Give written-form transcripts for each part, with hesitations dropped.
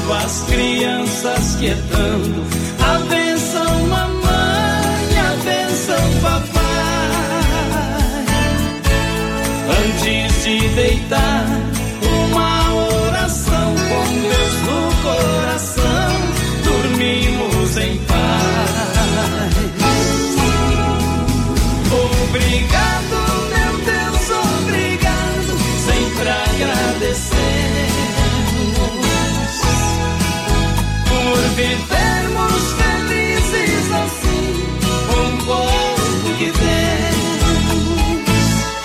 as crianças quietando. A benção mamãe, a benção papai. Antes de deitar, uma oração com Deus no coração, dormimos em paz. Obrigado, meu Deus, obrigado, sempre agradecemos por vivermos felizes assim, com o pouco que temos.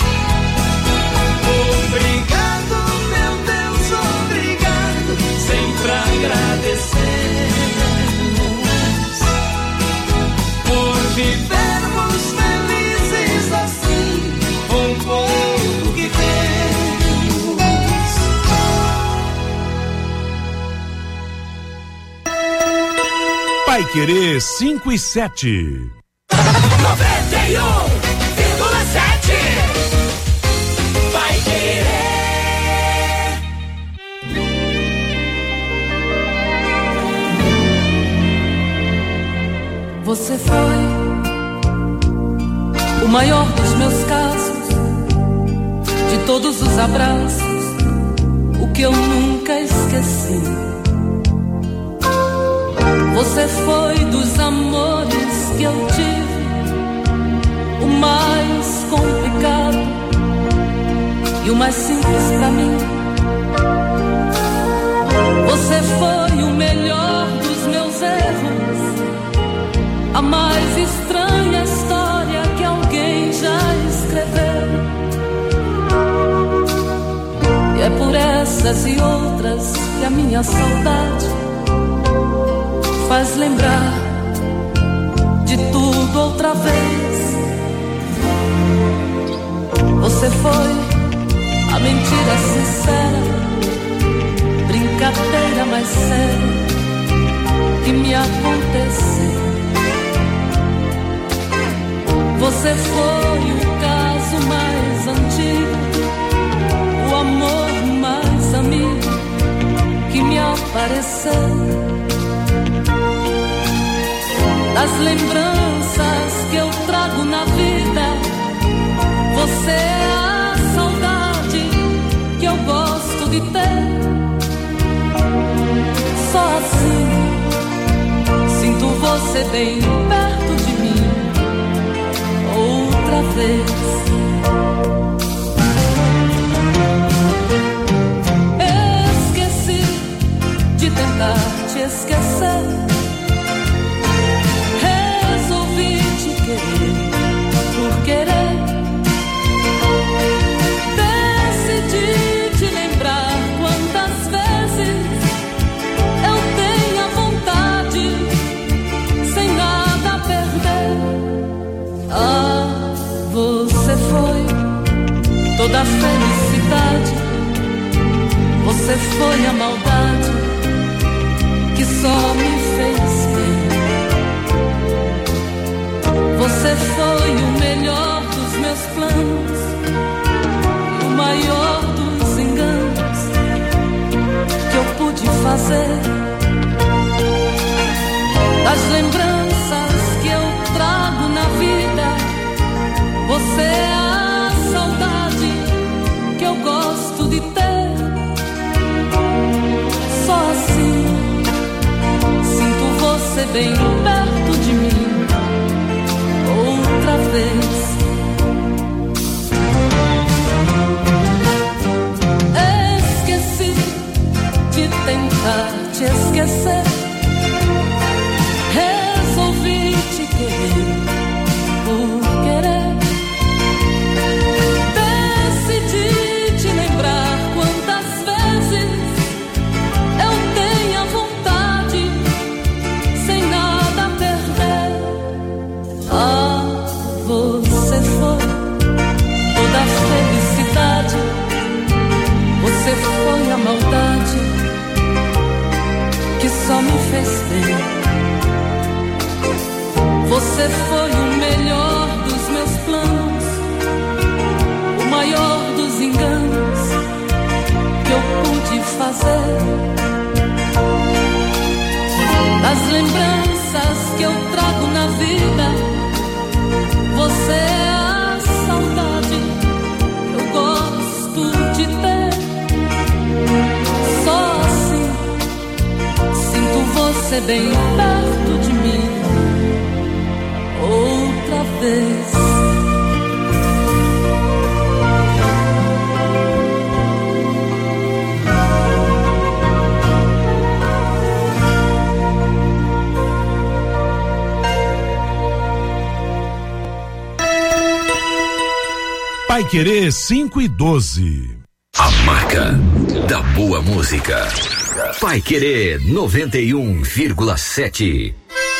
Obrigado, meu Deus, obrigado, sempre agradecemos por vivermos felizes assim, com o pouco que temos. Paiquerê 5 e 7. 91,7. Paiquerê. Você foi o maior dos meus casos, de todos os abraços, o que eu nunca esqueci. Você foi dos amores que eu tive, o mais complicado e o mais simples pra mim. Você foi o melhor dos meus erros, a mais estranha história que alguém já escreveu. E é por essas e outras que a minha saudade faz lembrar de tudo outra vez. Você foi a mentira sincera, brincadeira mais séria que me aconteceu. Você foi o caso mais antigo, o amor mais amigo que me apareceu. Das lembranças que eu trago na vida, você é a saudade que eu gosto de ter. Só assim sinto você bem perto de mim outra vez. Esqueci de tentar te esquecer. Resolvi te querer por querer. Decidi te lembrar quantas vezes eu tenho a vontade, sem nada a perder. Ah, você foi toda a felicidade, você foi a maldade que só me fez bem. Você foi o melhor dos meus planos, o maior dos enganos que eu pude fazer. Das lembranças que eu trago na vida, você é a saudade que eu gosto de ter. Só assim sinto você bem perto de mim outra vez. Esqueci de tentar te esquecer. Resolvi te querer por querer. Decidi te lembrar quantas vezes eu tenho a vontade, sem nada a perder. Ah, você foi toda a felicidade, você foi a maldade que só me fez bem. Você foi o melhor dos meus planos, o maior dos enganos que eu pude fazer. Das lembranças que eu trago na vida, você é a saudade que eu gosto de ter. Só assim sinto você bem perto de mim outra vez. Paiquerê 5:12. A marca da boa música. Paiquerê 91,7.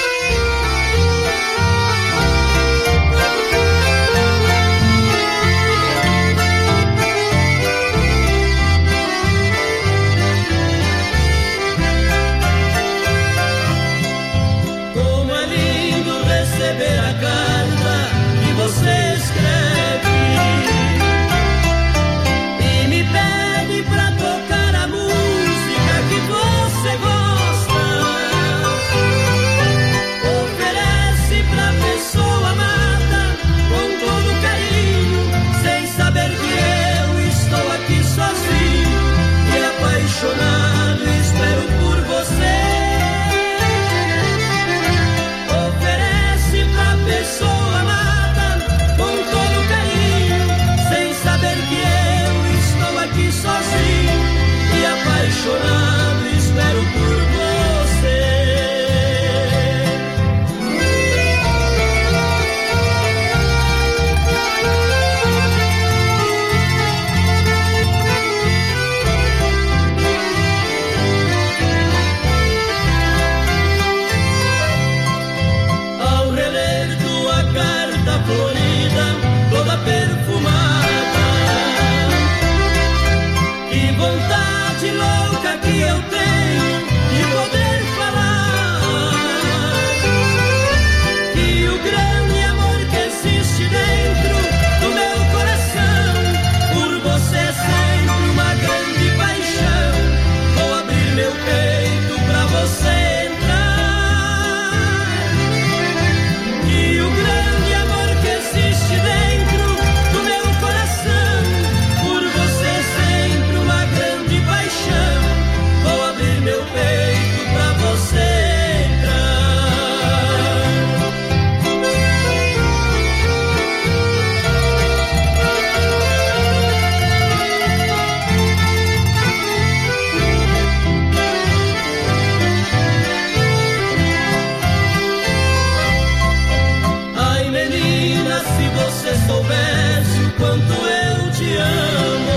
Como é lindo receber a carta que você escreve. Apaixonado, espero por você. Oferece pra pessoa amada com todo carinho, sem saber que eu estou aqui sozinho e apaixonado, espero por você. Florida, toda perfumada. Que vontade louca que eu tenho de poder falar que o grande amor que existe dentro do meu coração por você é sempre uma grande paixão. Vou abrir meu peito pra você entrar. Que o grande amor existe dentro do meu coração, por você sempre uma grande paixão. Vou abrir meu peito pra você você soubesse o quanto eu te amo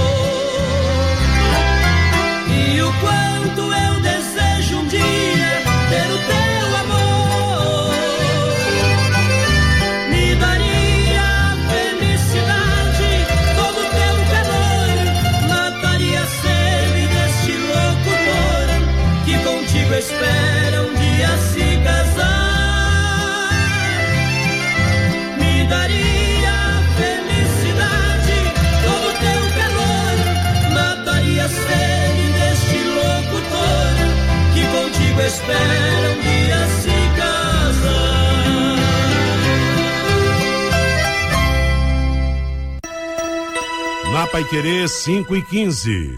e o quanto eu desejo um dia ter o teu amor, me daria felicidade, todo o teu calor, mataria a sede deste louco amor que contigo espera um dia se casar, me daria sede deste locutor que contigo espera um dia se casar. Na Paiquerê 5:15.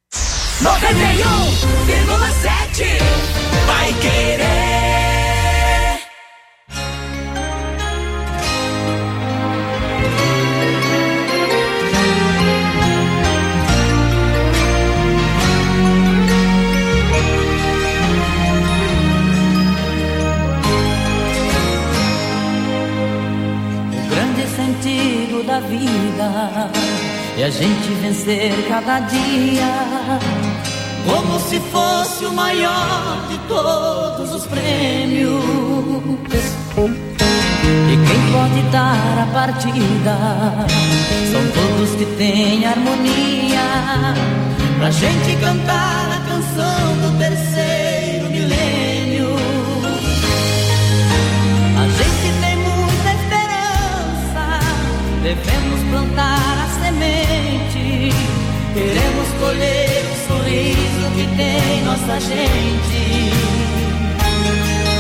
91,7. Paiquerê. Da vida e a gente vencer cada dia como se fosse o maior de todos os prêmios. E quem pode dar a partida são todos que têm harmonia pra gente cantar a canção do terceiro milênio. A gente tem muita esperança, devemos plantar a semente, queremos colher o sorriso que tem nossa gente.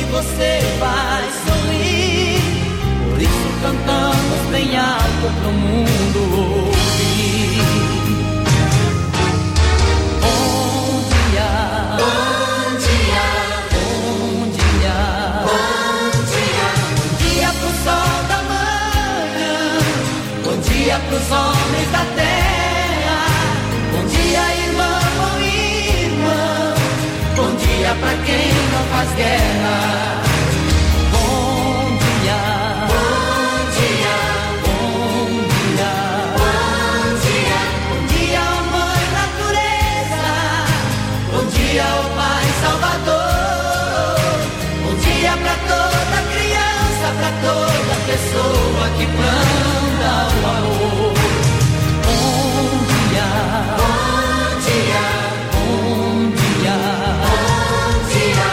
você vai sorrir. Por isso cantamos bem alto pro mundo ouvir. Bom dia, bom dia, bom dia, bom dia. Bom dia pro sol da manhã, bom dia pros homens da terra. Bom dia, irmão ou irmã, bom dia pra quem não faz guerra. Bom dia, bom dia, bom dia, bom dia. Bom dia, ó Mãe Natureza, bom dia, ó Pai Salvador. Bom dia pra toda criança, pra toda pessoa que planta o amor. Bom dia, bom dia, bom dia, bom dia.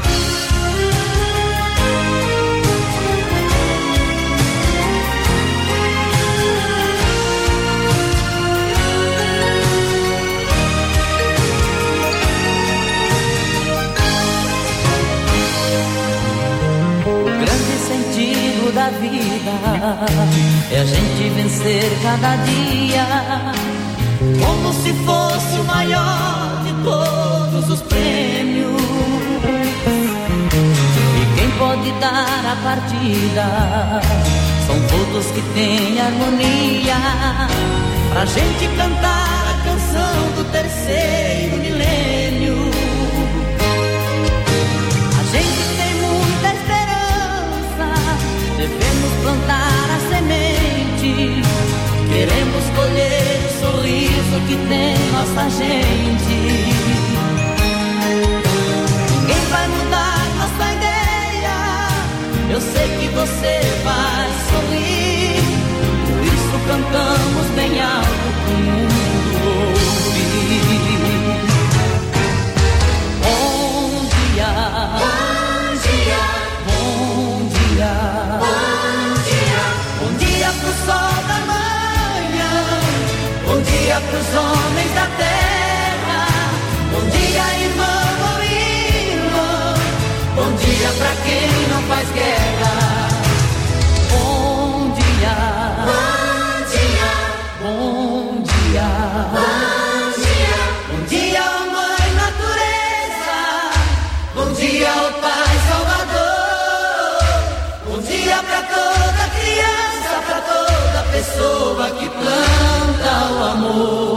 O grande sentido da vida é a gente vencer cada dia, como se fosse o maior de todos os prêmios. E quem pode dar a partida são todos que têm harmonia, pra gente cantar a canção do terceiro milênio. A gente tem muita esperança, devemos plantar a semente. Queremos colher o sorriso que tem nossa gente. Ninguém vai mudar nossa ideia, eu sei que você vai sorrir. Por isso cantamos bem alto pro mundo ouvir. Bom dia, bom dia, bom dia, bom dia. Bom dia pro sol da manhã, bom dia pros homens da terra. Bom dia, irmão ou irmã, bom dia pra quem não faz guerra. Bom dia, bom dia, bom dia, bom dia. Bom dia, ó Mãe Natureza, bom dia, ó Pai Salvador. Bom dia pra toda criança, pra toda pessoa que planta o amor.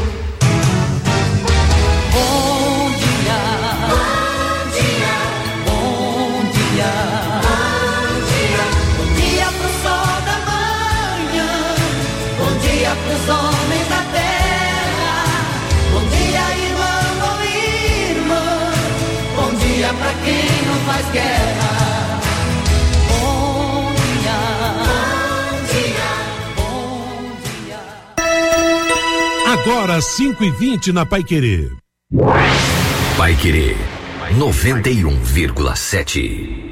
Bom dia, bom dia, bom dia, bom dia. Bom dia pro sol da manhã, bom dia pros homens da terra. Bom dia, irmão ou irmã, bom dia pra quem não faz guerra. Bom dia, bom dia, bom dia. Agora 5h20 na Paiquerê. Paiquerê 91,7.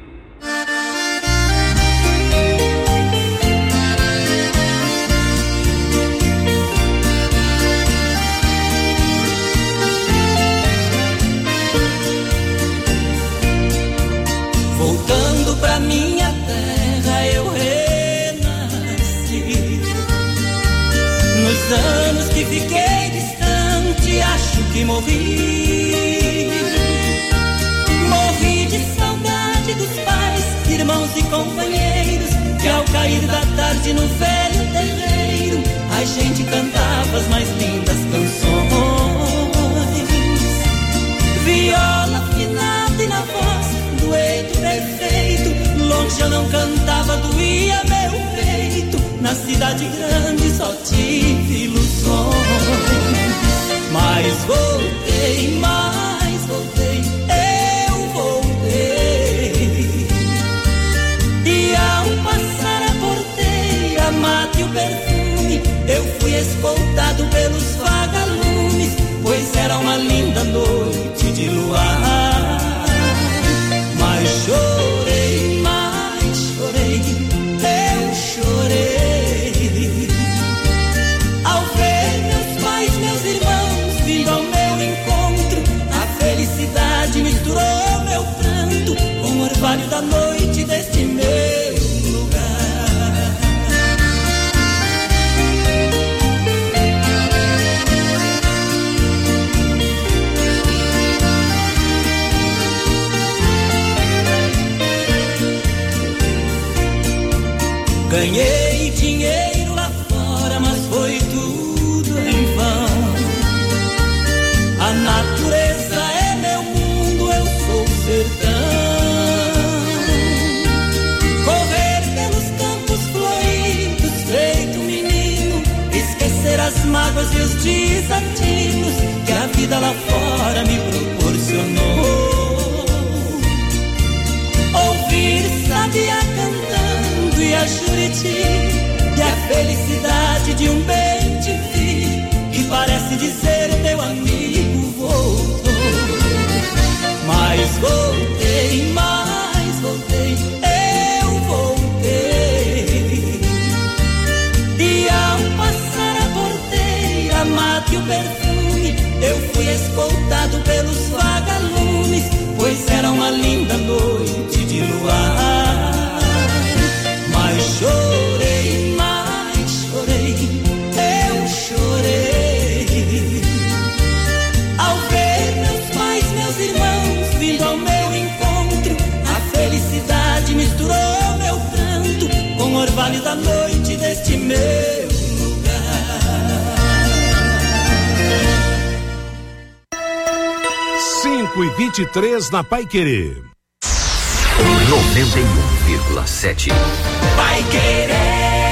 Voltando pra minha terra eu renasci. Nos anos que fiquei distante acho que morri. Morri de saudade dos pais, irmãos e companheiros, que ao cair da tarde no velho terreiro a gente cantava as mais lindas canções. Viola afinada e na voz dueto perfeito, longe eu não cantava, doía meu peito. Na cidade grande só tive ilusões. Mas voltei, eu voltei. E ao passar a porteira, mate o perfume, eu fui escoltado pelos vagalumes, pois era uma linda noite de luar. Mas chorei, eu chorei, ao ver meus pais, meus irmãos vindo ao meu encontro. A felicidade misturou meu pranto com Ganhei dinheiro lá fora, mas foi tudo em vão. A natureza é meu mundo, eu sou o sertão. Correr pelos campos floridos, feito menino, esquecer as mágoas e os desatinos que a vida lá fora me proporcionou. Ouvir sabiá cantando e a Juriti, e a felicidade de um bem te vi, que parece dizer teu amigo voltou. Mas voltei, eu voltei. E ao passar a porteira, mate o perfume, eu fui escoltado pelos vagalumes, pois era uma linda noite de luar. Mas chorei, eu chorei, ao ver meus pais, meus irmãos vindo ao meu encontro. A felicidade misturou meu pranto com o orvalho da noite deste meu lugar. 5:23 na Paiquerê. 91,7. Paiquerê.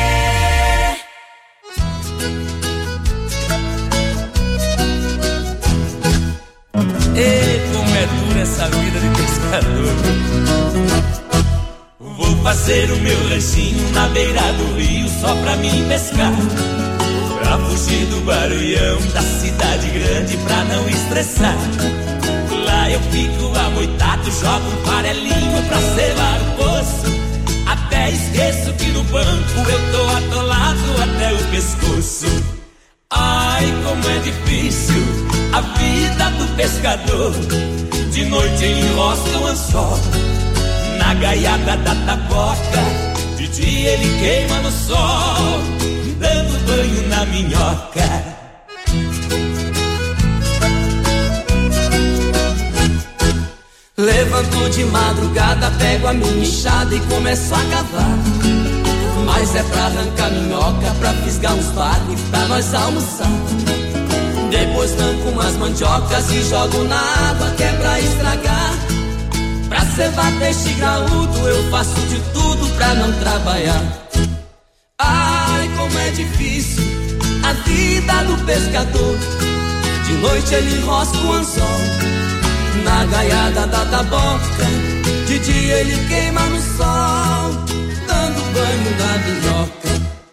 E como é dura essa vida de pescador. Vou fazer o meu lanchinho na beira do rio só pra mim pescar, pra fugir do barulhão da cidade grande, pra não estressar. Lá eu fico amoitado, jogo um farelinho pra selar o poço. Até esqueço que no banco eu tô atolado até o pescoço. Ai, como é difícil a vida do pescador. De noite ele enrosca o anzol na gaiada da taboca, de dia ele queima no sol, dando banho na minhoca. Levanto de madrugada, pego a minha enxada e começo a cavar. Mas é pra arrancar minhoca, pra fisgar uns barros, pra nós almoçar. Depois arranco umas mandiocas e jogo na água que é pra estragar. Pra cevar peixe graúdo eu faço de tudo pra não trabalhar. Ai, como é difícil a vida do pescador. De noite ele enrosca o anzol na gaiada da taboca, de dia ele queima no sol, dando banho na minhoca.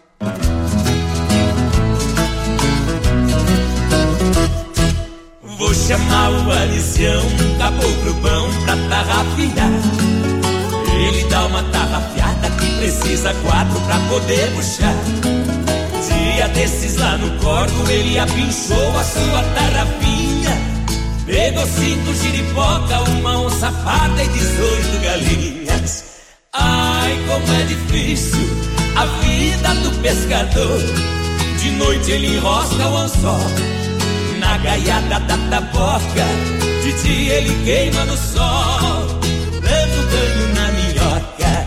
Vou chamar o alicião, um caboclo bom pra tarrafiar. Ele dá uma tarrafiada que precisa 4 pra poder puxar. Dia desses lá no corvo ele apinchou a sua tarrafinha. Pegou 5 giripoca, uma onça parda e 18 galinhas. Ai, como é difícil a vida do pescador. De noite ele enrosca o anzol na gaiada da taboca, de dia ele queima no sol, dando banho na minhoca.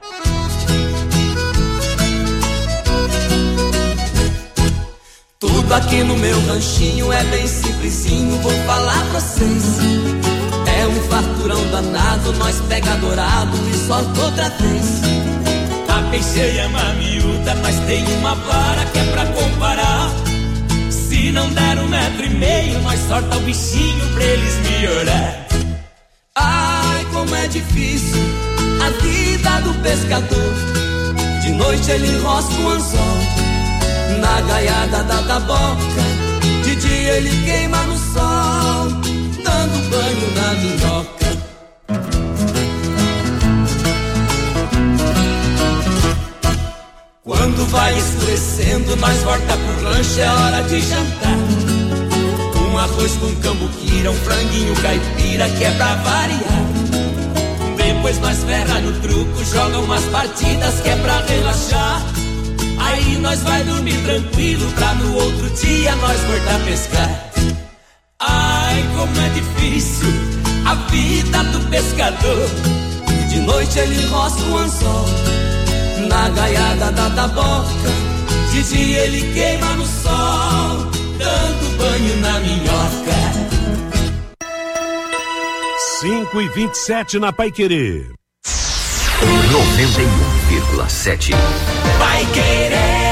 Tudo aqui no meu ranchinho é bem simplesinho, vou falar pra vocês. É um farturão danado, nós pega dourado e solta outra vez. A peixeira é uma miúda, mas tem uma vara que é pra comparar. Se não der 1,5 metros, nós sorta o bichinho pra eles melhorar. Ai, como é difícil a vida do pescador. De noite ele enrosca o anzol na gaiada da taboca, de dia ele queima no sol, dando banho na minhoca. Quando vai escurecendo, nós volta pro lanche, é hora de jantar. Um arroz com cambuquira, um franguinho caipira que é pra variar. Depois nós ferra no truco, joga umas partidas que é pra relaxar. Aí nós vai dormir tranquilo pra no outro dia nós voltar a pescar. Ai, como é difícil a vida do pescador. De noite ele enrosca o anzol na gaiada da taboca, de dia ele queima no sol, dando banho na minhoca. 5h27 na Paiquerê. 91,7. Paiquerê.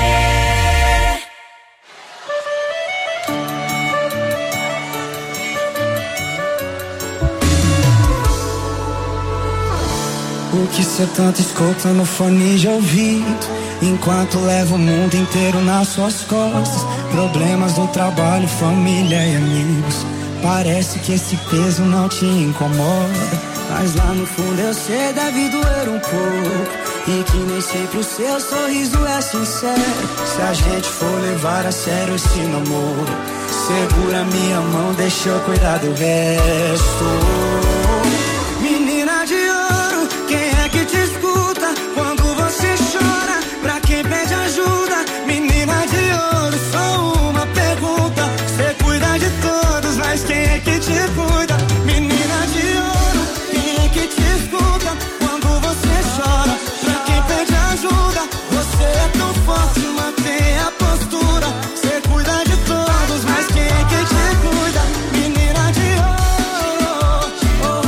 O que cê tanto escuta no fone de ouvido, enquanto leva o mundo inteiro nas suas costas. Problemas do trabalho, família e amigos. Parece que esse peso não te incomoda, mas lá no fundo eu sei deve doer um pouco, e que nem sempre o seu sorriso é sincero. Se a gente for levar a sério esse namoro, segura minha mão, deixa eu cuidar do resto. Menina de ouro, quem é que te escuta quando você chora? Pra quem pede ajuda, menina de ouro, só uma pergunta. Você cuida de todos, mas quem é que te cuida? Menina de ouro, quem é que te escuta quando você chora? Pra quem pede ajuda, você é tão forte, mantém a postura. Você cuida de todos, mas quem é que te cuida? Menina de ouro, oh, oh,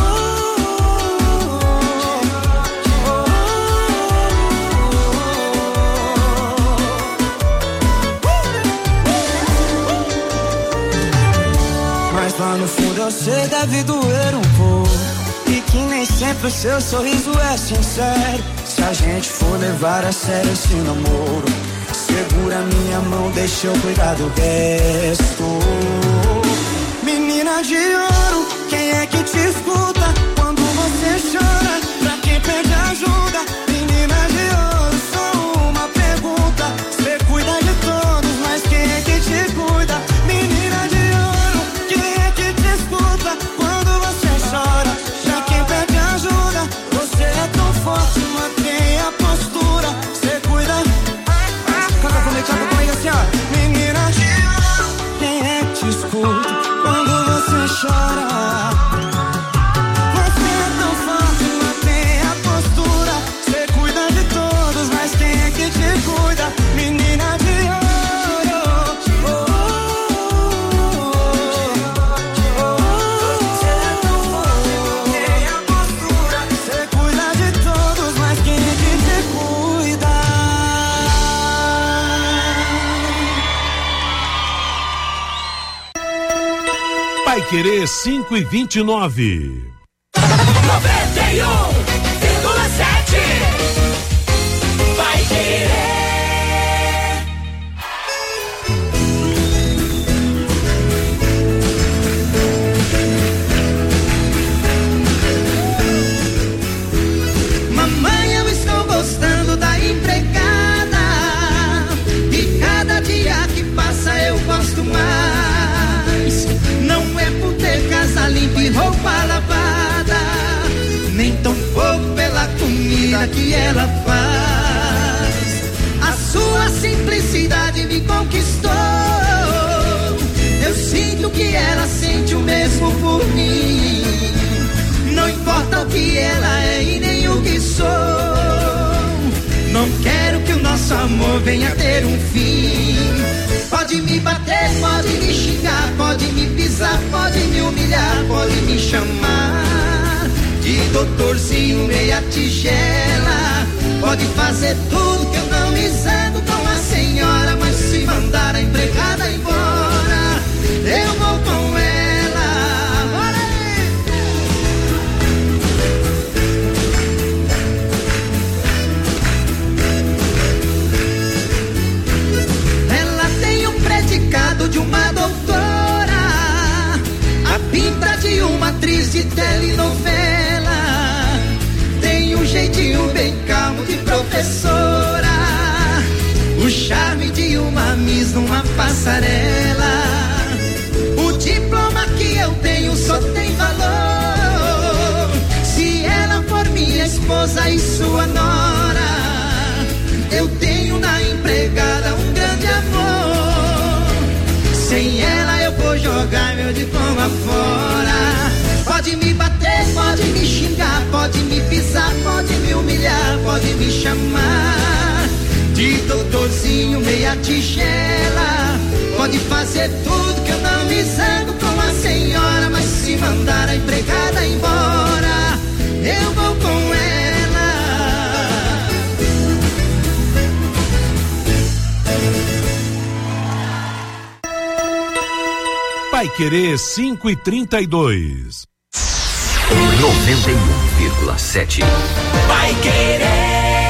oh, oh. Mas lá no fundo eu sei deve doer um pouco, e que nem sempre o seu sorriso é sincero. Se a gente for levar a sério esse namoro, segura minha mão, deixa eu cuidar do resto. Menina de ouro, quem é que te escuta quando você chora? Pra quem pede ajuda, menina de ouro, só uma pergunta. Você cuida de todos, mas quem é que te cuida? Menina de ouro, quem é que te escuta quando você chora? Pra quem pede ajuda, você é tão forte, mantém a postura. Você cuida. Canta comigo assim, ó. Menina de ouro, quem é que te escuta quando você chora? Você é tão forte, mantém a postura. Você cuida de todos, mas quem é que te cuida? Menina de ouro, oh, oh, oh, oh. Você é tão forte, mantém a postura. Você cuida de todos, mas quem é que te cuida? Paiquerê 5h29. 91,7. Paiquerê. Mamãe, eu estou gostando da empregada, e cada dia que passa eu gosto mais. Não é por ter casa limpa e roupa lavada, nem tão pouco pela comida que ela faz. A sua simplicidade me conquistou, eu sinto que ela sente o mesmo por mim. Não importa o que ela é e nem o que sou, não quero que o nosso amor venha ter um fim. Pode me bater, pode me xingar, pode me pisar, pode me humilhar, pode me chamar de doutorzinho meia tigela. Pode fazer tudo que eu não me zango com a senhora, mas se mandar a empregada embora, eu vou com ela. Bora aí! Ela tem um predicado de uma doutora, a pinta de uma atriz de telenovela, tem um jeitinho bem calmo de professora, o charme de uma miss numa passarela. O diploma que eu tenho só tem valor se ela for minha esposa e sua nora. Eu tenho na empregada um grande amor, sem ela eu vou jogar meu diploma fora. Pode me bater, pode me xingar, pode me pisar, pode me humilhar, pode me chamar doutorzinho, meia tigela. Pode fazer tudo que eu não me zango com a senhora, mas se mandar a empregada embora, eu vou com ela. Paiquerê 5:32. 91,7. Paiquerê.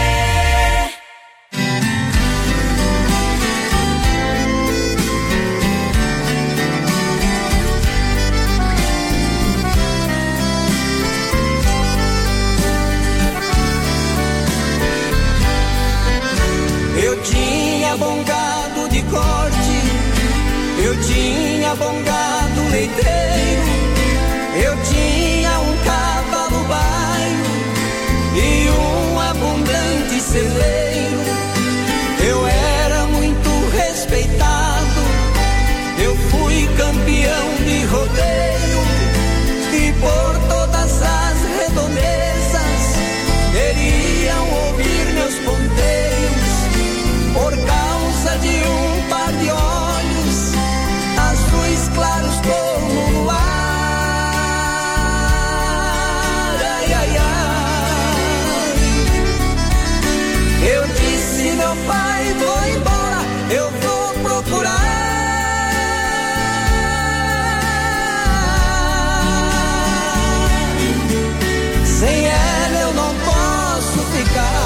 Eu tinha bom gado de corte, eu tinha bom gado leiteiro, eu tinha um cavalo baio e um abundante celeiro. Eu era muito respeitado, eu fui campeão de rodeio e por todas as redondezas queriam ouvir meus ponteiros. Por causa de um par de olhos azuis claros como o luar. Ai, ai, ai. Eu disse, meu pai, vou embora, eu vou procurar. Sem ela eu não posso ficar.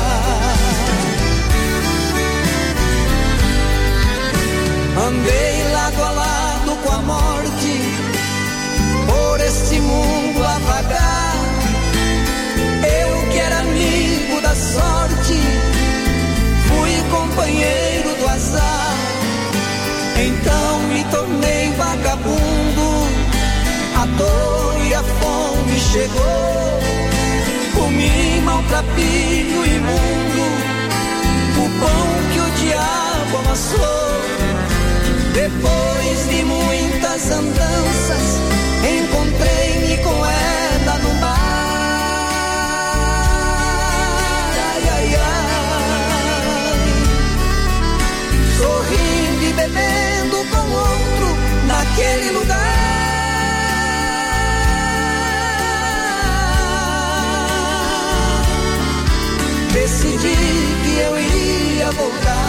Andei lado a lado com a morte, por este mundo a vagar. Eu que era amigo da sorte, fui companheiro do azar. Então me tornei vagabundo, a dor e a fome chegou. Comi maltrapilho imundo, o pão que o diabo amassou. Depois de muitas andanças, encontrei-me com ela no bar. Ai, ai, ai. Sorrindo e bebendo com outro naquele lugar. Decidi que eu iria voltar.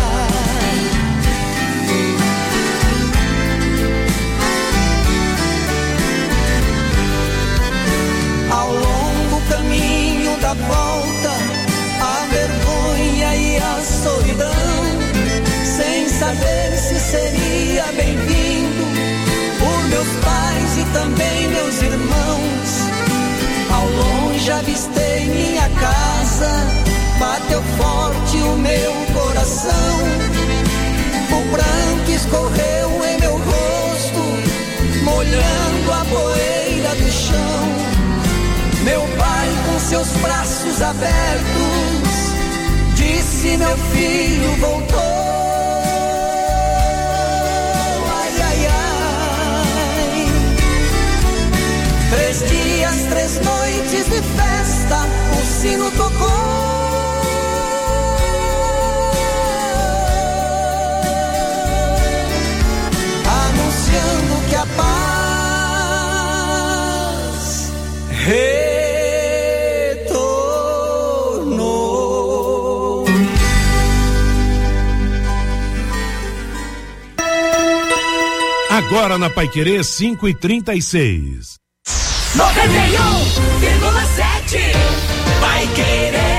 Ao longo caminho da volta, a vergonha e a solidão, sem saber se seria bem-vindo por meus pais e também meus irmãos. Ao longe avistei minha casa, bateu forte o meu coração. O pranto escorreu em meu rosto, molhando a poeira do chão. Meu pai com seus braços abertos disse, meu filho voltou. Ai, ai, ai. 3 dias, 3 noites de festa, o sino tocou. Anunciando que a paz retornou. Agora na Paiquerê 5:36. 91,7. Paiquerê.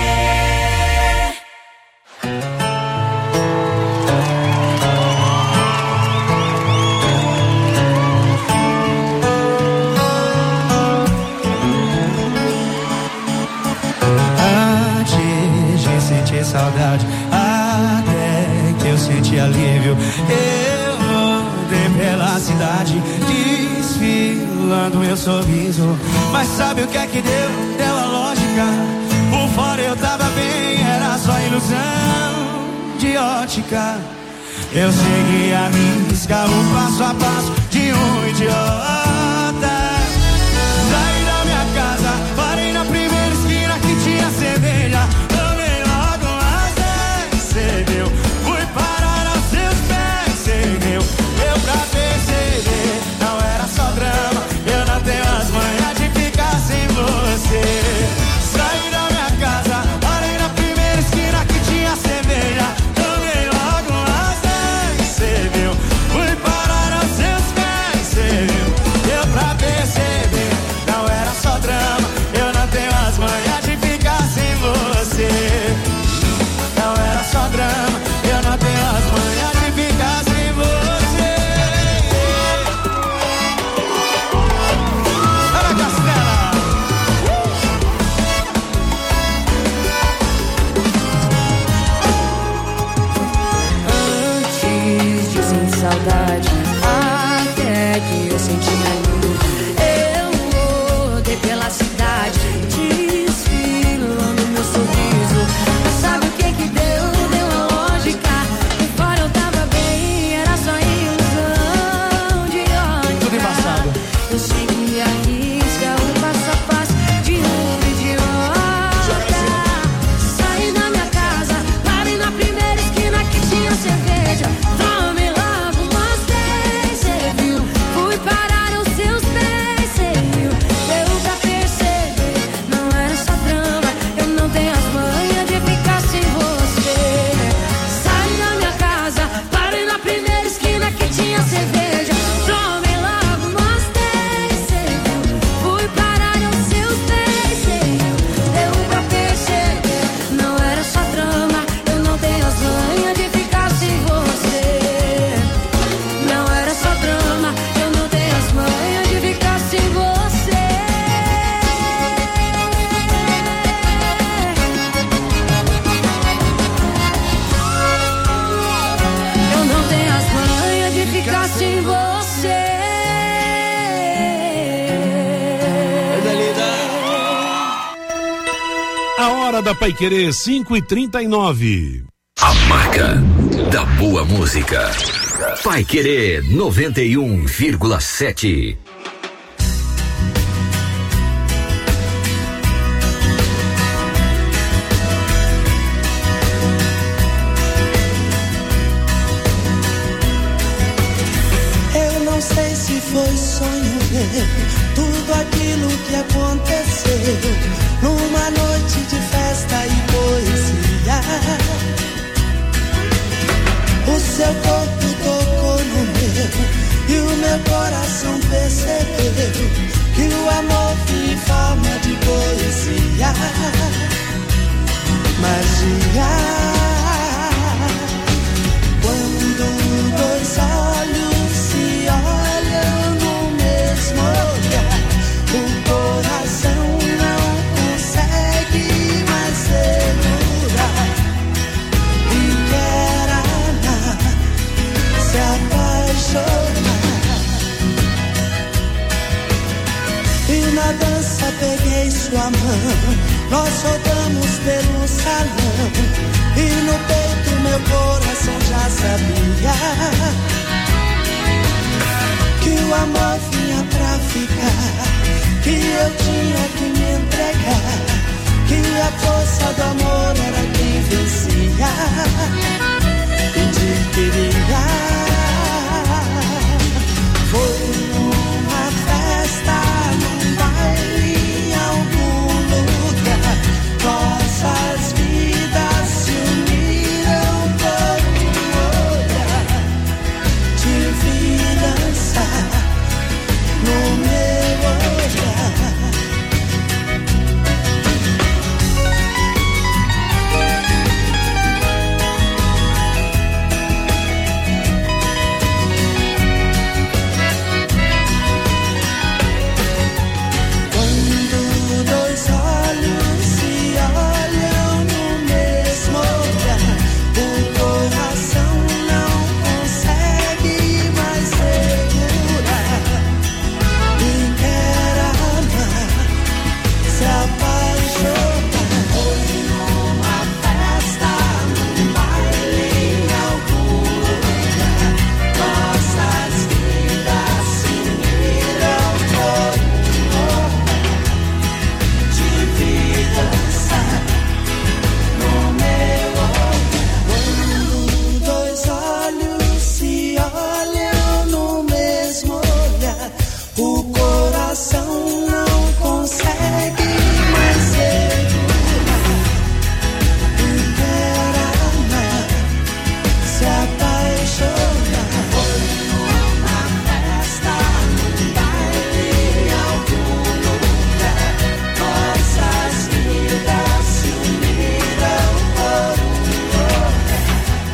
Saudade, até que eu senti alívio. Eu andei pela cidade, desfilando meu sorriso. Mas sabe o que é que deu? Deu a lógica. Por fora eu tava bem, era só ilusão de ótica. Eu segui a risca, o passo a passo de um idiota. Saí da minha casa, parei na primeira esquina que tinha cerveja. Tomei logo uma cedeu. hora da Paiquerê 5h39. A marca da boa música. Paiquerê 91,7. Eu não sei se foi sonho meu, tudo aquilo que aconteceu numa noite de festa e poesia. O seu corpo tocou no meu e o meu coração percebeu que o amor vinha em forma de poesia. Magia. Quando dois olhos se olham no mesmo olhar, o coração não consegue mais segurar e quer amar, se apaixonar. E na dança peguei sua mão, nós rodamos pelo salão e no peito meu coração já sabia que o amor vinha pra ficar, que eu tinha que me entregar, que a força do amor era quem vencia e te queria. Foi numa festa, num baile, em algum lugar, nossas vidas se uniram por um olhar. Te vi dançar no meu olhar. Quando dois olhos se olham no mesmo olhar, o coração não consegue mais segurar e quer amar, se apaixonar. Foi numa festa, num baile, em algum lugar, nossas vidas se uniram por um olhar. Te vi dançar no meu olhar. Quando dois olhos se olham no mesmo olhar, o coração não consegue mais segurar e quer amar, se apaixonar. Foi numa festa, num baile, em algum lugar, nossas vidas se uniram por um olhar.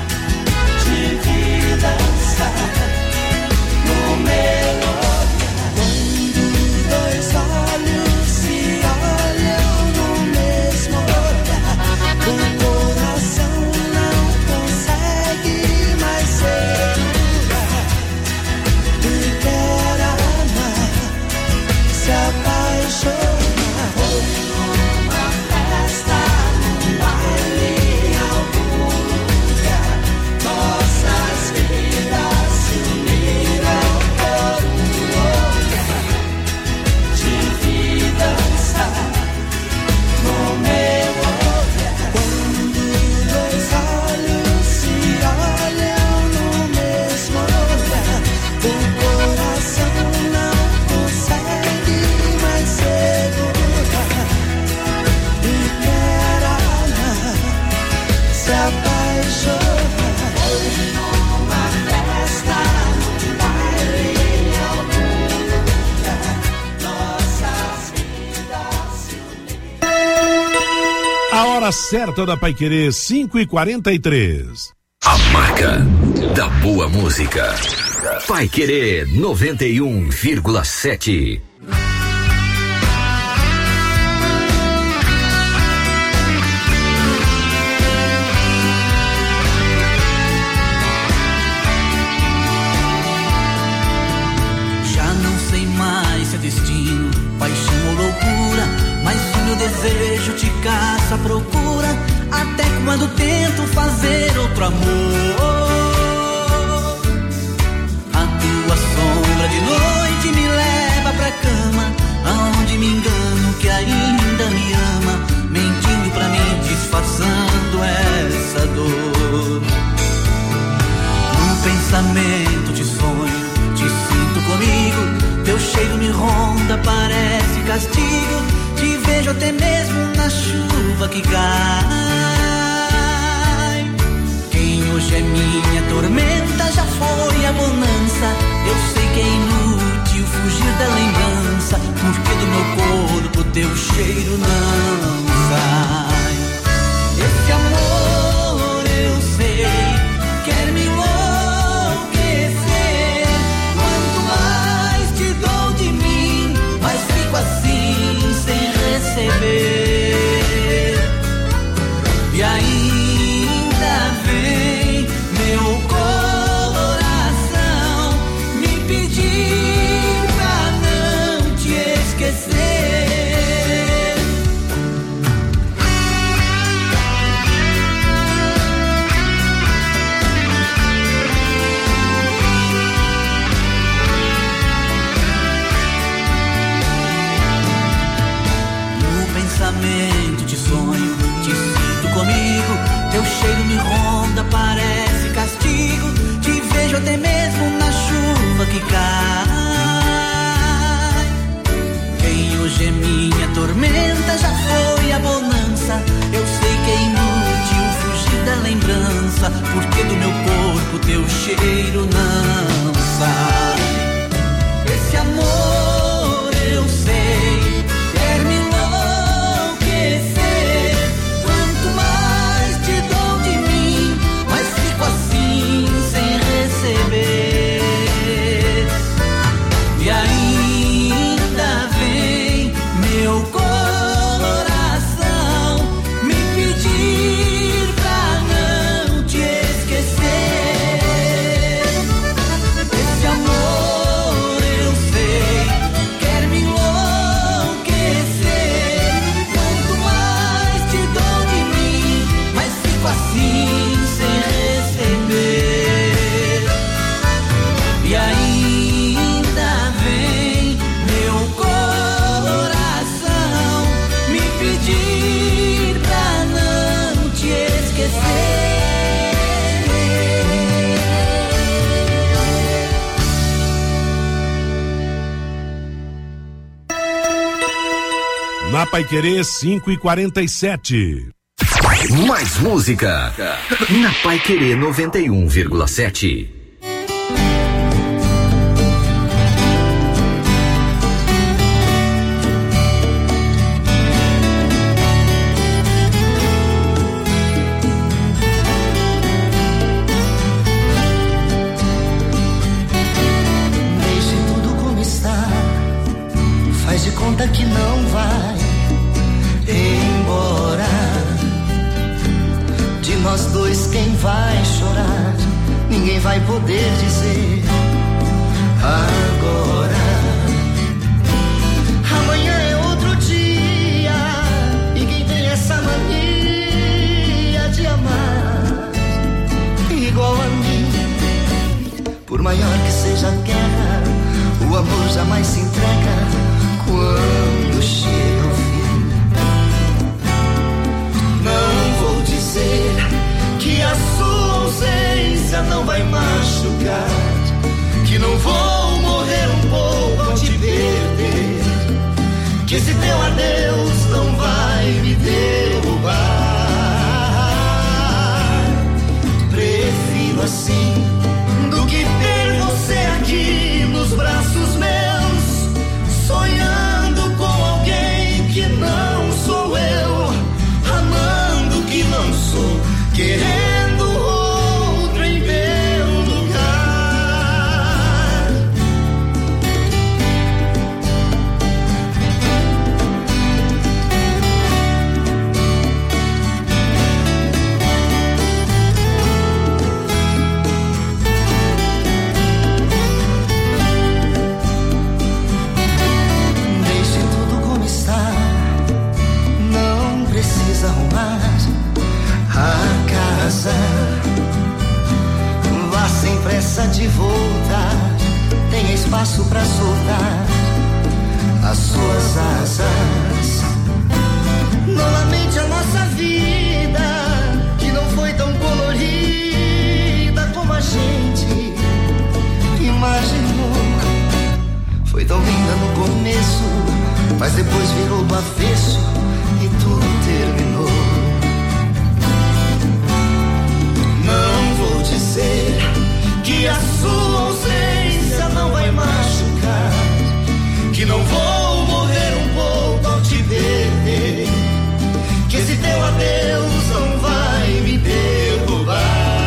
Te vi dançar no meu olhar. Quando dois olhos se olham no mesmo olhar, o coração não consegue mais segurar e quer amar, se apaixonar. Foi numa festa, num baile, em algum lugar, nossas vidas se uniram por um olhar. Te vi dançar no meu olhar. Quando dois olhos se olham no mesmo olhar, o coração não consegue mais segurar e quer amar, se apaixonar. Foi numa festa, num baile, em algum lugar, nossas vidas se uniram. A hora certa da Paiquerê 5h43. A marca da boa música. Paiquerê 91,7. Já não sei mais se é destino, paixão ou loucura, mas o meu desejo te caça à procura. tento fazer outro amor. A tua sombra de noite me leva pra cama, aonde me engano que ainda me ama, mentindo pra mim, disfarçando essa dor. No pensamento te sonho, te sinto comigo, teu cheiro me ronda, parece castigo, te vejo até mesmo na chuva que cai. Quem hoje é minha tormenta já foi a bonança, eu sei que é inútil fugir da lembrança, porque do meu corpo teu cheiro não sai. Esse amor eu sei, quer me enlouquecer, quanto mais te dou de mim, mais fico assim sem receber. E ainda vem meu coração me pedir pra não te esquecer. No pensamento te sonho, te sinto comigo, teu cheiro me ronda, parece castigo, te vejo até mesmo na chuva que cai. Quem hoje é minha tormenta já foi a bonança, eu sei que é inútil fugir da lembrança, porque do meu corpo teu cheiro não sai. Esse amor eu sei, quer me enlouquecer, quanto mais te dou de mim, mais fico assim sem receber. E ainda vem meu coração me pedir pra não te esquecer. Esse amor eu sei, quer me enlouquecer, quanto mais te dou de mim, mais fico assim sem receber. E ainda vem meu coração me pedir pra não te esquecer. Na Paiquerê 5h47. Mais música na Paiquerê 91,7. Deixe tudo como está, faz de conta que não vai embora. De nós dois quem vai chorar, ninguém vai poder dizer agora. Amanhã é outro dia, e quem tem essa mania de amar igual a mim, por maior que seja a guerra, o amor jamais se entrega quando chega ao fim. Não vou dizer que a sua ausência não vai machucar, que não vou morrer um pouco ao te perder, que esse teu adeus não vai me derrubar. Prefiro assim do que ter você aqui nos braços meus, sonhando com alguém que não sou eu, amando que não sou, querendo outro em meu lugar. espaço pra soltar as suas asas. Não lamente a nossa vida, que não foi tão colorida como a gente imaginou. Foi tão linda no começo, mas depois virou do avesso e tudo terminou. Não vou dizer que a sua ausência não vai machucar, que não vou morrer um pouco ao te perder, que esse teu adeus não vai me derrubar.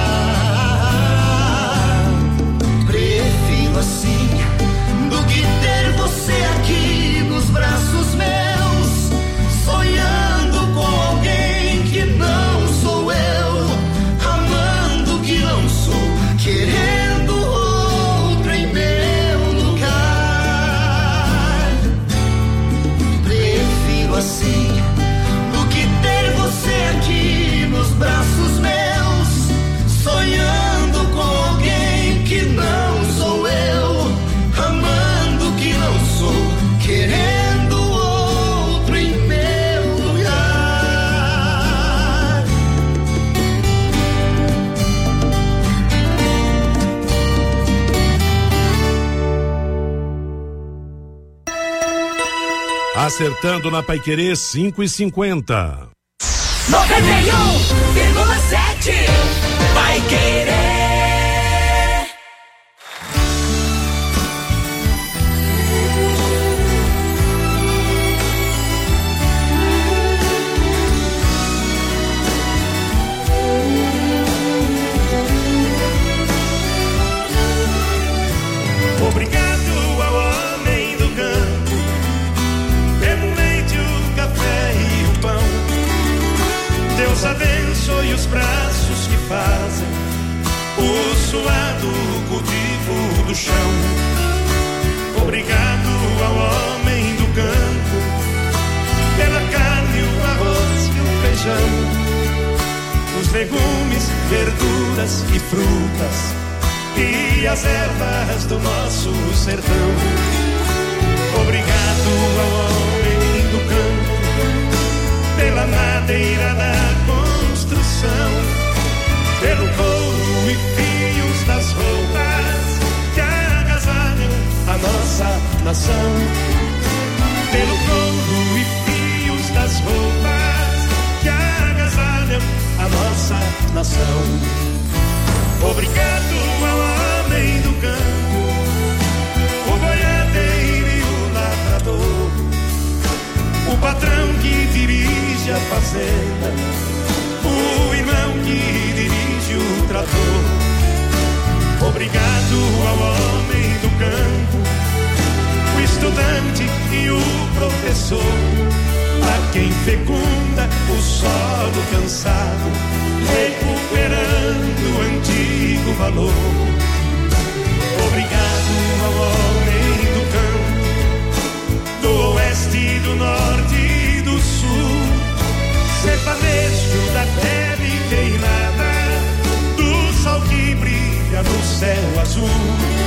Prefiro assim do que ter você aqui nos braços meus, sonhando com alguém que não sou eu, amando que não sou, querendo outro em meu lugar. Prefiro assim do que ter você aqui nos braços meus, sonhando com alguém que não sou eu, amando que não sou, querendo outro em meu lugar. Acertando na Paiquerê 5:50. 91,7 Paiquerê. Obrigado ao homem do campo pelo leite, o café e o pão. Deus abençoe os braços que fazem o suado cultivo do chão. Obrigado ao homem do campo pela carne, o arroz e o feijão, os legumes, verduras e frutas e as ervas do nosso sertão. Obrigado ao homem do campo pela madeira da construção, pelo couro e fios das roupas que agasalham a nossa nação, pelo couro e fios das roupas que agasalham a nossa nação. Obrigado ao homem do campo, o boiadeiro e o lavrador, o patrão que dirige a fazenda, o irmão que dirige o trator. Obrigado ao homem do campo, o estudante e o professor, a quem fecunda o solo cansado, recuperando o antigo valor. Obrigado ao homem do campo, do oeste, do norte e do sul, sertanejo da pele queimada, do sol que brilha no céu azul.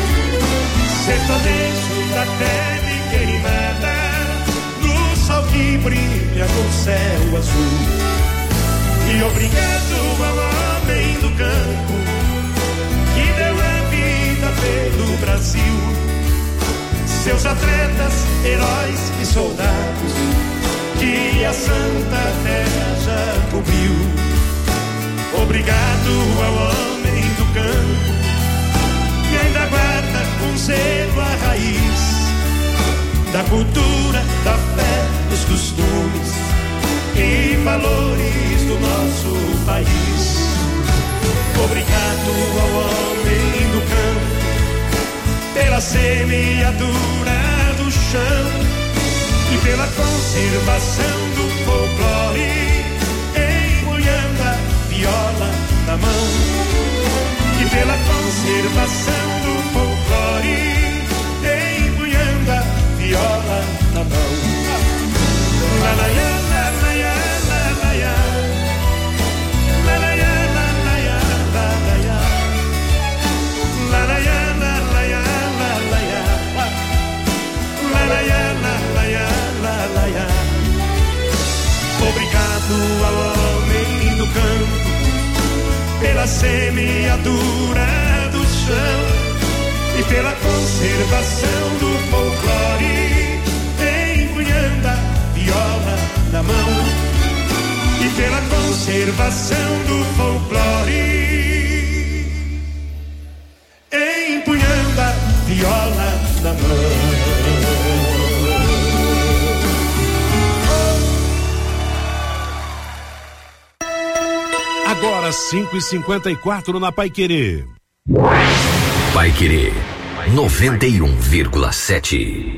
Sertanejo da pele queimada, do sol que brilha no céu azul. E obrigado ao homem do campo que deu a vida pelo Brasil, seus atletas, heróis e soldados que a Santa Terra já cobriu. Obrigado ao homem do campo que ainda guarda com zelo a raiz da cultura, da fé, dos costumes e valores do nosso país. Obrigado ao homem do campo pela semeadura do chão e pela conservação do folclore, empunhando a viola na mão. E pela conservação do folclore, empunhando a viola na mão. La la ya, la la ya, la la ya, la la ya, la la ya, la la ya, la la ya, la la ya, la la ya. pela semeadura do chão e pela conservação do folclore, empunhando a viola na mão. E pela conservação do folclore, empunhando a viola na mão. Agora 5h54 na Paiquerê. Paiquerê 91,7.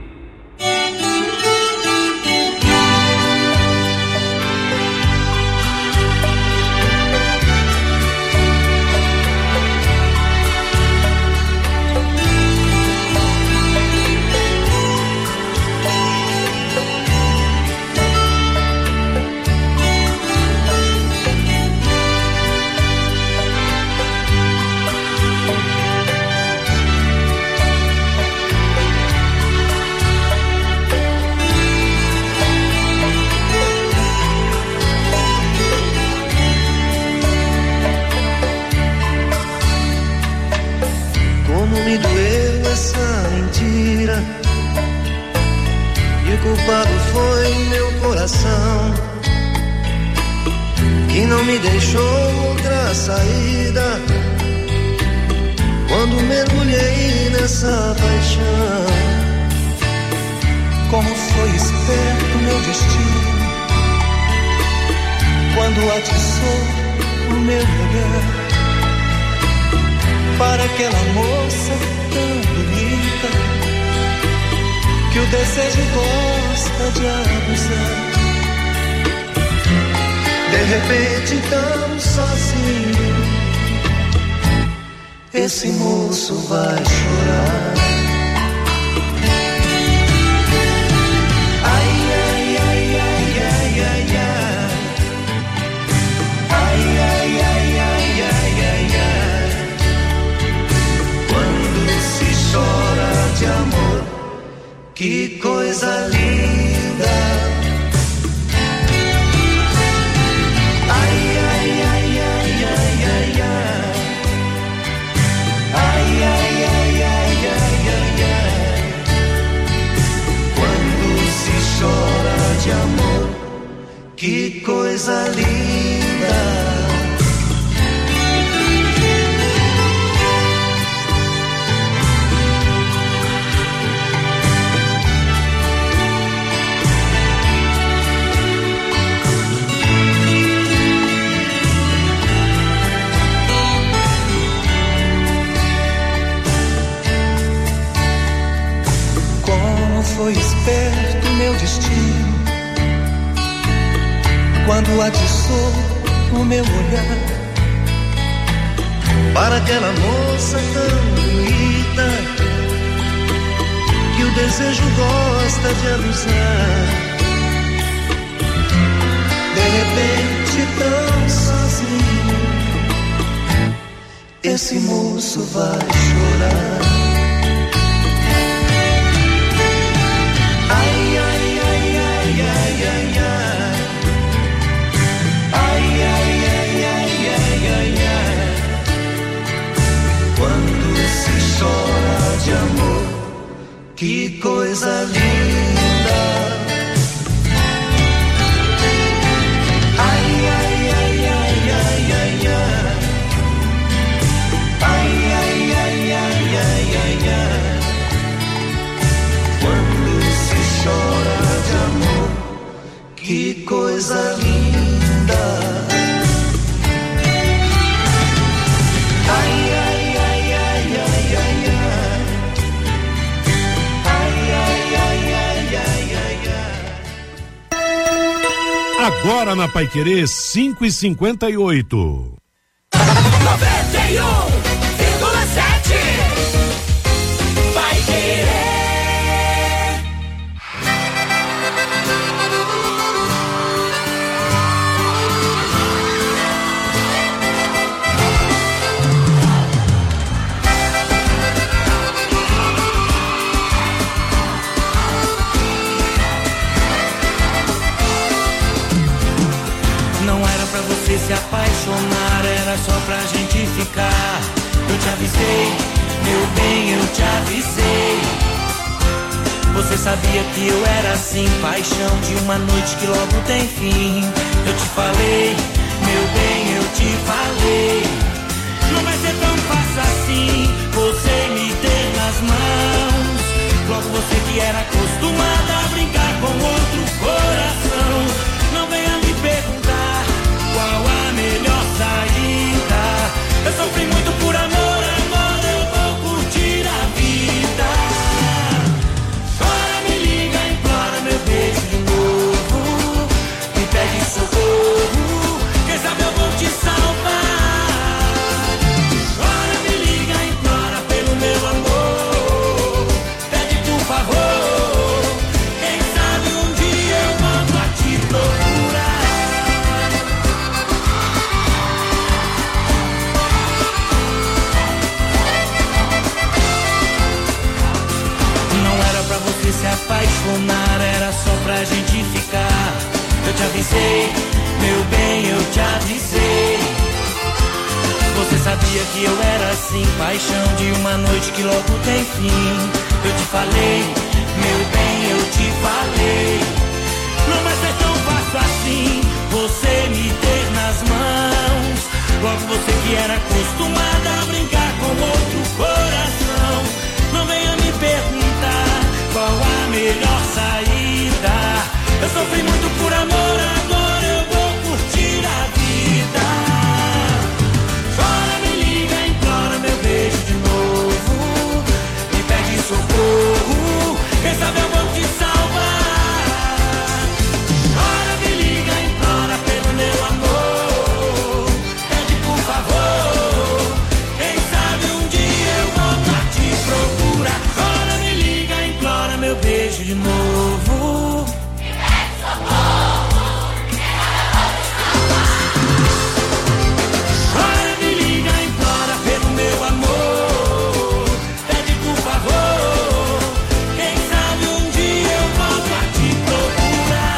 Me doeu essa mentira, e o culpado foi meu coração, que não me deixou outra saída quando mergulhei nessa paixão. Como foi esperto meu destino, quando atiçou o meu olhar para aquela moça tão bonita, que o desejo gosta de abusar. De repente tão sozinho, esse moço vai chorar. Ai, ai, ai, ai, ai, ai, ai. Ai, ai, ai, ai, ai, ai, ai. Quando se chora de amor, que coisa linda. Ai, ai, ai, ai, ai, ai, ai. Ai, ai, ai, ai, ai, ai, ai. Quando se chora de amor, que coisa linda. Foi esperto meu destino, quando atiçou o meu olhar para aquela moça tão bonita, que o desejo gosta de abusar. De repente tão sozinho, esse moço vai chorar. Ai, ai, ai, ai, ai, ai, ai. Ai, ai, ai, ai, ai, ai, ai. Quando se chora de amor, que coisa linda. Ai, ai, ai, ai, ai, ai, ai. Ai, ai, ai, ai, ai, ai, ai. Quando se chora de amor, que coisa linda. Ai, ai, ai, ai, ai, ai, ai. Ai, ai, ai, ai, ai, ai, ai. Agora na Paiquerê 5h58. 91,7 Paiquerê. Não era pra você se apaixonar, era só pra avisei, meu bem, eu te avisei. Você sabia que eu era assim, paixão de uma noite que logo tem fim. Eu te falei, meu bem, eu te falei. Não vai ser tão fácil assim, você me ter nas mãos. Logo você que era acostumada a brincar com outro coração. Não venha me perguntar qual a melhor saída. Eu sofri muito por amor, agora eu vou curtir a vida. Chora, me liga, implora meu beijo de novo. Me pede socorro, quem sabe eu vou te salvar. Chora, me liga, implora pelo meu amor. Pede por favor, quem sabe um dia eu volto a te procurar. Não era pra você se apaixonar, era só pra gente ficar. Eu te avisei, meu bem, eu te avisei. Você sabia que eu era assim, paixão de uma noite que logo tem fim. Eu te falei, meu bem, eu te falei. Não vai ser tão fácil assim, você me ter nas mãos. Logo você que era acostumada a brincar com outro coração. Não venha me perguntar qual a melhor saída. Eu sofri muito por amor, agora eu vou curtir a vida. Chora, me liga, implora meu beijo de novo. Me pede socorro, quem sabe eu vou te salvar. Chora, me liga, implora pelo meu amor. Pede por favor, quem sabe um dia eu volto a te procurar. Chora, me liga, implora meu beijo de novo. Chora, me liga, implora pelo meu amor. Pede por favor, quem sabe um dia eu volto a te procurar.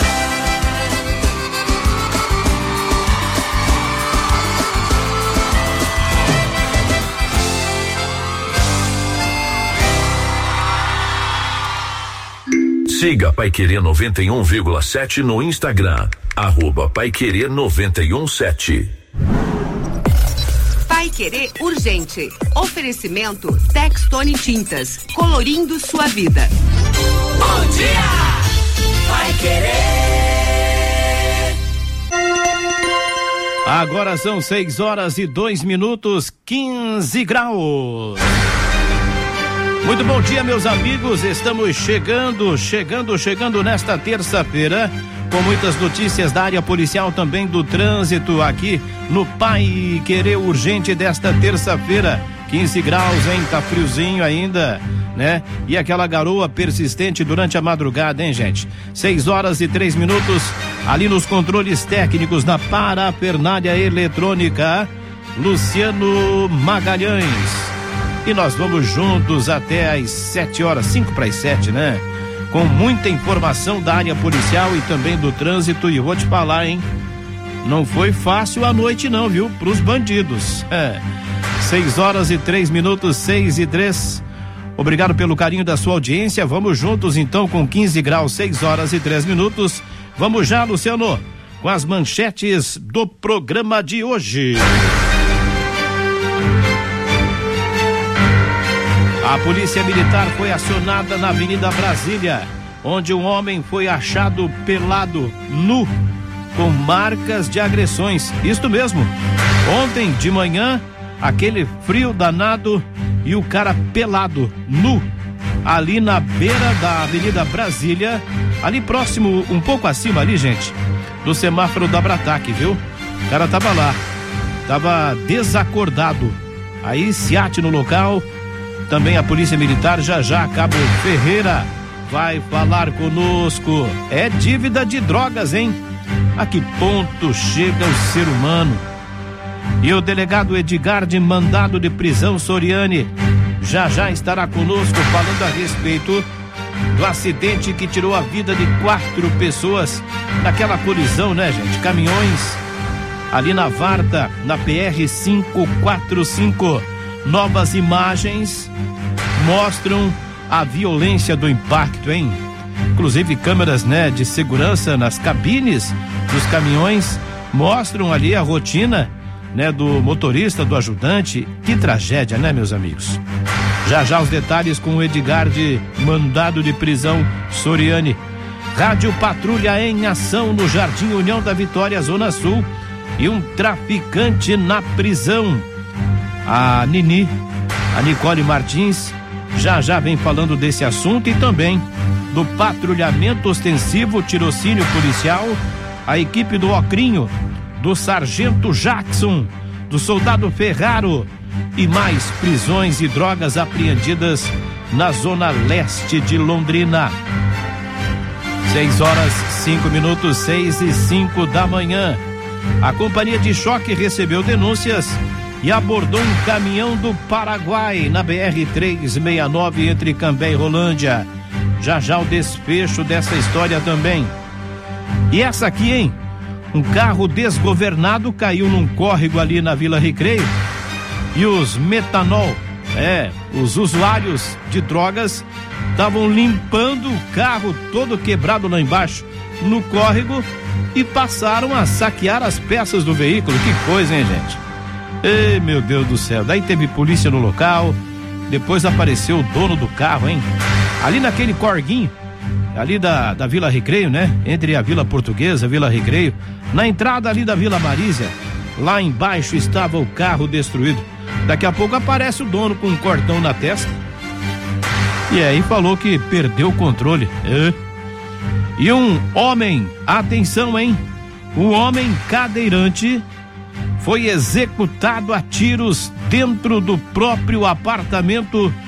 Siga Paiquerê 91,7 no Instagram, @Paiquerê 91,7. Paiquerê Urgente. Oferecimento Textone Tintas, colorindo sua vida. Bom dia, Paiquerê. Agora são 6h02, 15 graus. Muito bom dia, meus amigos. Estamos chegando nesta terça-feira com muitas notícias da área policial, também do trânsito aqui no Paiquerê Urgente desta terça-feira. 15 graus, hein? Tá friozinho ainda, né? E aquela garoa persistente durante a madrugada, hein, gente? 6h03, ali nos controles técnicos da Parafernália Eletrônica, Luciano Magalhães. E nós vamos juntos até às 7h, 5:07, né? Com muita informação da área policial e também do trânsito. E eu vou te falar, hein? Não foi fácil a noite não, viu? Pros bandidos. 6h03, 6h03. Obrigado pelo carinho da sua audiência. Vamos juntos então com 15 graus, 6h03. Vamos já, Luciano, com as manchetes do programa de hoje. A Polícia Militar foi acionada na Avenida Brasília, onde um homem foi achado pelado, nu, com marcas de agressões. Isto mesmo. Ontem de manhã, aquele frio danado e o cara pelado, nu, ali na beira da Avenida Brasília, ali próximo, um pouco acima ali, gente, do semáforo da Brataque, viu? O cara tava lá, tava desacordado. Aí SEAT no local. Também a Polícia Militar, já Cabo Ferreira vai falar conosco. É dívida de drogas, hein? A que ponto chega o ser humano? E o delegado Edgar, de mandado de prisão Soriani, já estará conosco falando a respeito do acidente que tirou a vida de 4 pessoas naquela colisão, né, gente? Caminhões ali na Varta, na PR 545. Novas imagens mostram a violência do impacto, hein? Inclusive câmeras, né, de segurança nas cabines dos caminhões mostram ali a rotina, né, do motorista, do ajudante. Que tragédia, né, meus amigos? Já os detalhes com o Edgar de mandado de prisão Soriane. Rádio Patrulha em ação no Jardim União da Vitória, Zona Sul, e um traficante na prisão. A Nicole Martins, já vem falando desse assunto e também do patrulhamento ostensivo, tirocínio policial, a equipe do Ocrinho, do Sargento Jackson, do Soldado Ferraro e mais prisões e drogas apreendidas na zona leste de Londrina. 6:05, 6:05 da manhã. A companhia de choque recebeu denúncias e abordou um caminhão do Paraguai na BR-369 entre Cambé e Rolândia. Já o desfecho dessa história também. E essa aqui, hein? Um carro desgovernado caiu num córrego ali na Vila Recreio e os metanol, os usuários de drogas estavam limpando o carro todo quebrado lá embaixo no córrego e passaram a saquear as peças do veículo. Que coisa, hein, gente? Ei, meu Deus do céu. Daí teve polícia no local, depois apareceu o dono do carro, hein? Ali naquele corguinho, ali da Vila Recreio, né? Entre a Vila Portuguesa, Vila Recreio, na entrada ali da Vila Marísia, lá embaixo estava o carro destruído. Daqui a pouco aparece o dono com um cortão na testa e aí falou que perdeu o controle. E um homem, atenção, hein? Um homem cadeirante foi executado a tiros dentro do próprio apartamento